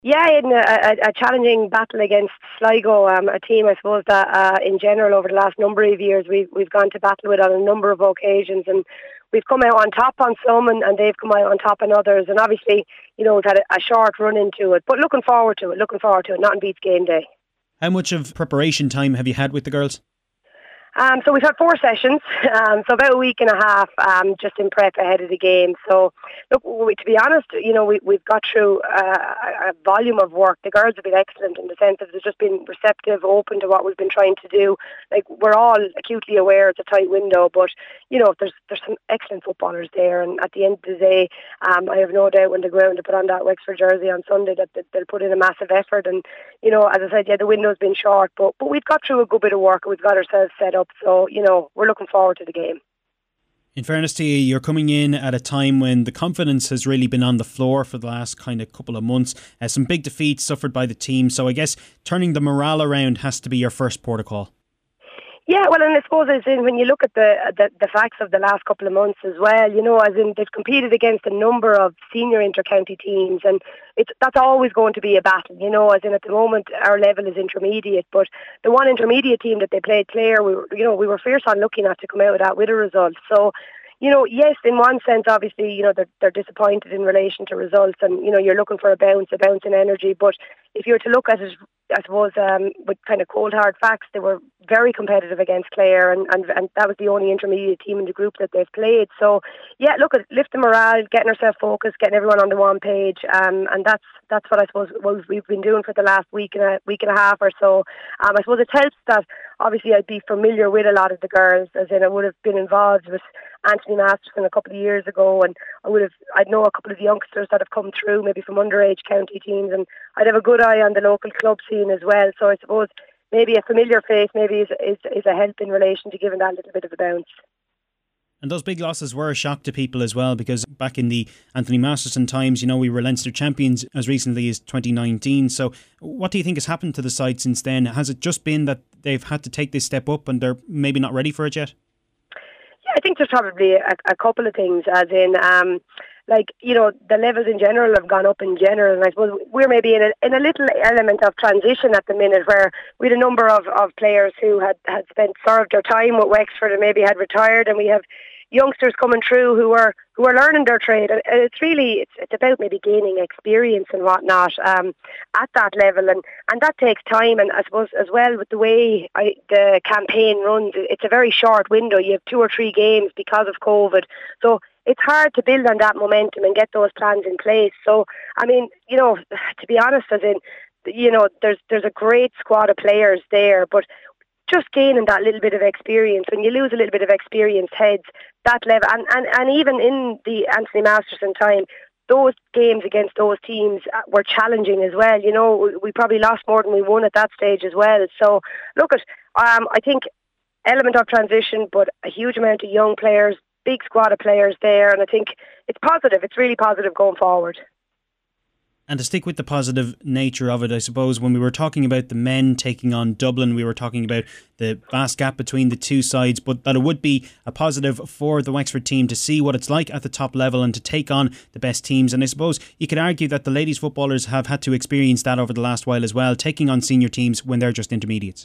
Yeah, in a challenging battle against Sligo, a team I suppose that in general over the last number of years we've gone to battle with on a number of occasions, and we've come out on top on some, and they've come out on top on others, and obviously we've had a short run into it, but looking forward to it. Nothing beats game day. How much of preparation time have you had with the girls? So we've had 4 sessions, so about a week and a half just in prep ahead of the game. So, look, to be honest, we've got through a volume of work. The girls have been excellent in the sense that they've just been receptive, open to what we've been trying to do. Like, we're all acutely aware it's a tight window, but, there's some excellent footballers there. And at the end of the day, I have no doubt when they go out and put on that Wexford jersey on Sunday that they'll put in a massive effort. And, as I said, the window's been short, but we've got through a good bit of work. We've got ourselves set up. So, we're looking forward to the game. In fairness to you, you're coming in at a time when the confidence has really been on the floor for the last kind of couple of months. Some big defeats suffered by the team. So I guess turning the morale around has to be your first port of call. Yeah, well, and I suppose when you look at the facts of the last couple of months as well, they've competed against a number of senior inter-county teams, and that's always going to be a battle, at the moment our level is intermediate, but the one intermediate team that they played, Clare, we were fierce on looking at to come out of that with a result. So, yes, in one sense, obviously, they're disappointed in relation to results, and, you're looking for a bounce in energy. But if you were to look at it, I suppose, with kind of cold hard facts, they were very competitive against Clare, and that was the only intermediate team in the group that they've played. So, yeah, look, lift the morale, getting ourselves focused, getting everyone on the one page, and that's what I suppose we've been doing for the last week and a half or so. I suppose it helps that obviously I'd be familiar with a lot of the girls, as in I would have been involved with Anthony Masterson a couple of years ago, and I'd know a couple of youngsters that have come through maybe from underage county teams, and I'd have a good eye on the local club scene as well. So I suppose maybe a familiar face maybe is a help in relation to giving that little bit of a bounce. And those big losses were a shock to people as well, because back in the Anthony Masterson times, we were Leinster champions as recently as 2019. So what do you think has happened to the side since then? Has it just been that they've had to take this step up and they're maybe not ready for it yet? Yeah, I think there's probably a couple of things, as in, the levels in general have gone up in general, and I suppose we're maybe in a little element of transition at the minute, where we had a number of players who had served their time with Wexford and maybe had retired, and we have youngsters coming through who are learning their trade, and it's about maybe gaining experience and whatnot at that level, and that takes time. And I suppose as well with the way the campaign runs, it's a very short window. You have 2 or 3 games because of COVID, so it's hard to build on that momentum and get those plans in place. So I mean, to be honest, as in, there's a great squad of players there, but just gaining that little bit of experience. When you lose a little bit of experienced heads, that level, and even in the Anthony Masterson time, those games against those teams were challenging as well. We probably lost more than we won at that stage as well. So look I think element of transition, but a huge amount of young players, big squad of players there, and I think it's positive. It's really positive going forward. And to stick with the positive nature of it, I suppose when we were talking about the men taking on Dublin, we were talking about the vast gap between the two sides, but that it would be a positive for the Wexford team to see what it's like at the top level and to take on the best teams. And I suppose you could argue that the ladies footballers have had to experience that over the last while as well, taking on senior teams when they're just intermediates.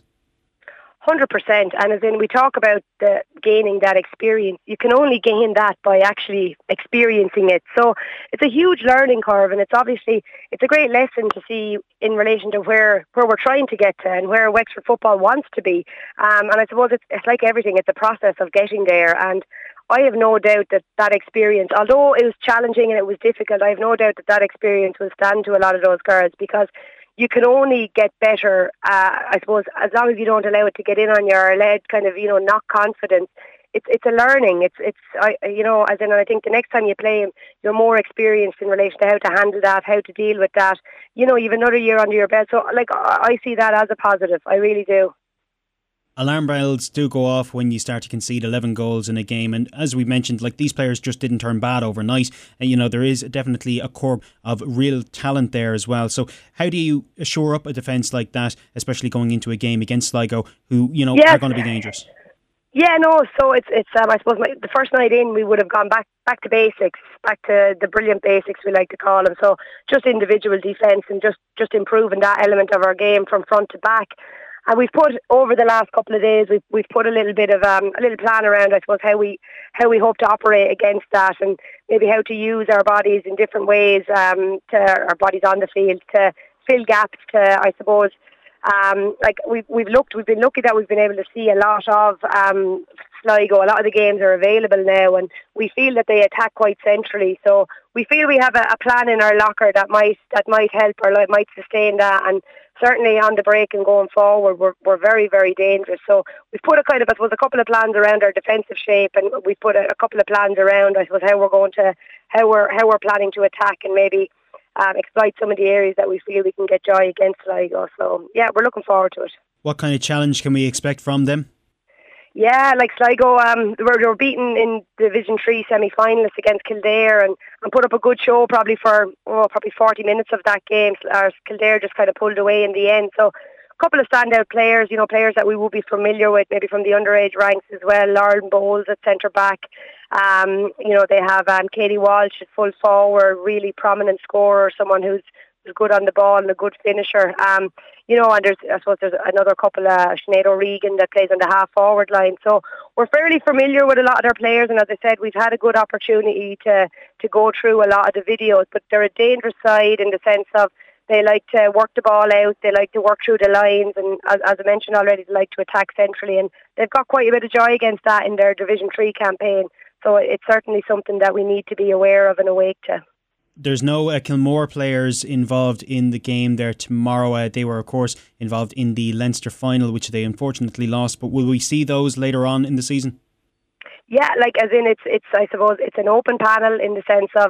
100%, and as in we talk about gaining that experience, you can only gain that by actually experiencing it. So it's a huge learning curve, and it's a great lesson to see in relation to where we're trying to get to and where Wexford football wants to be. And I suppose it's like everything, it's a process of getting there, and I have no doubt that experience, although it was challenging and it was difficult, I have no doubt that experience will stand to a lot of those girls, because you can only get better, I suppose, as long as you don't allow it to get in on your lead, kind of, knock confidence. It's a learning. As in, I think the next time you play him, you're more experienced in relation to how to handle that, how to deal with that. You have another year under your belt. So, I see that as a positive. I really do. Alarm bells do go off when you start to concede 11 goals in a game, and as we mentioned, these players just didn't turn bad overnight, and there is definitely a core of real talent there as well. So how do you shore up a defence like that, especially going into a game against Sligo, who are going to be dangerous? Yeah, no. So it's I suppose the first night in we would have gone back to basics, back to the brilliant basics we like to call them. So just individual defence and just improving that element of our game from front to back. And we've put over the last couple of days, we've put a little bit of a little plan around, I suppose, how we hope to operate against that, and maybe how to use our bodies in different ways, to our bodies on the field to fill gaps, to, I suppose. Like we've been lucky that we've been able to see a lot of Sligo. A lot of the games are available now, and we feel that they attack quite centrally. So we feel we have a plan in our locker that might help or might sustain that. And certainly on the break and going forward, we're very, very dangerous. So we've put a couple of plans around our defensive shape, and we've put a couple of plans around, I suppose, how we're planning to attack and maybe exploit some of the areas that we feel we can get joy against Sligo. So yeah, we're looking forward to it. What kind of challenge can we expect from them? Yeah, like Sligo, they were beaten in Division 3 semi-finalists against Kildare and put up a good show probably for 40 minutes of that game. Kildare just kind of pulled away in the end. So a couple of standout players, players that we will be familiar with, maybe from the underage ranks as well. Lauren Bowles at centre back. They have Katie Walsh at full forward, really prominent scorer, someone who's good on the ball and a good finisher. And there's another couple, Sinead O'Regan, that plays on the half forward line. So we're fairly familiar with a lot of their players, and as I said, we've had a good opportunity to go through a lot of the videos. But they're a dangerous side in the sense of they like to work the ball out, they like to work through the lines, and as I mentioned already, they like to attack centrally, and they've got quite a bit of joy against that in their Division 3 campaign. So it's certainly something that we need to be aware of and awake to. There's no Kilmore players involved in the game there tomorrow. They were, of course, involved in the Leinster final, which they unfortunately lost. But will we see those later on in the season? Yeah, as in it's I suppose it's an open panel in the sense of,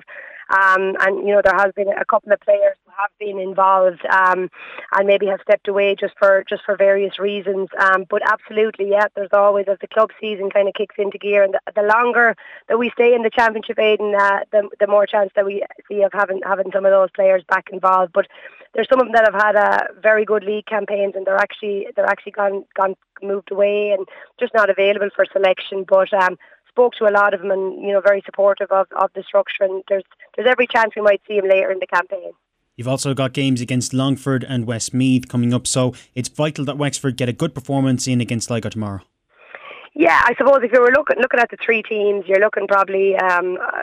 there has been a couple of players who have been involved, and maybe have stepped away just for various reasons. But absolutely, yeah, there's always, as the club season kind of kicks into gear, and the longer that we stay in the championship, Aidan, the more chance that we see of having some of those players back involved. But there's some of them that have had very good league campaigns, and they're actually gone moved away and just not available for selection. But spoke to a lot of them, and very supportive of the structure, and there's every chance we might see him later in the campaign. You've also got games against Longford and Westmeath coming up, so it's vital that Wexford get a good performance in against Sligo tomorrow. Yeah, I suppose if you were looking at the three teams, you're looking probably at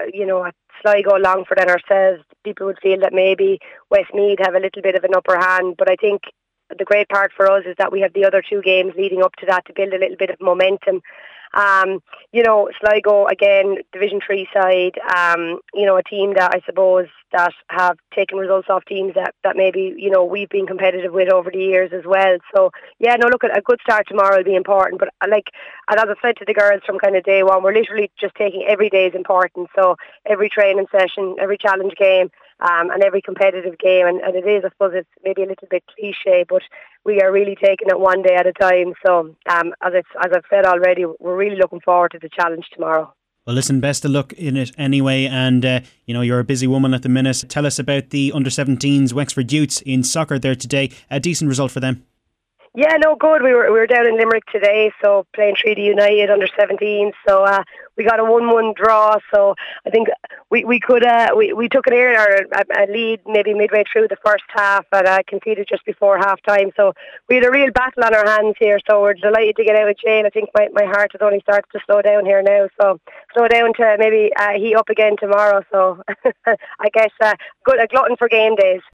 Sligo, Longford and ourselves. People would feel that maybe Westmeath have a little bit of an upper hand, but I think the great part for us is that we have the other two games leading up to that to build a little bit of momentum. Sligo, again, Division 3 side, a team that I suppose that have taken results off teams that maybe, we've been competitive with over the years as well. So, yeah, no, look, a good start tomorrow will be important. But and as I've said to the girls from kind of day one, we're literally just taking every day is important. So every training session, every challenge game, and every competitive game. And it is, I suppose it's maybe a little bit cliche, but we are really taking it one day at a time. So as I've said already, we're really looking forward to the challenge tomorrow. Well, listen, best of luck in it anyway. And, you're a busy woman at the minute. Tell us about the under-17s Wexford Youths in soccer there today. A decent result for them. Yeah, no, good. We were down in Limerick today, so playing Treaty United under-17s. So we got a 1-1 draw. So I think we could we took a lead maybe midway through the first half, and conceded just before half time. So we had a real battle on our hands here. So we're delighted to get out of jail. I think my heart has only started to slow down here now. So slow down to maybe heat up again tomorrow. So I guess a glutton for game days.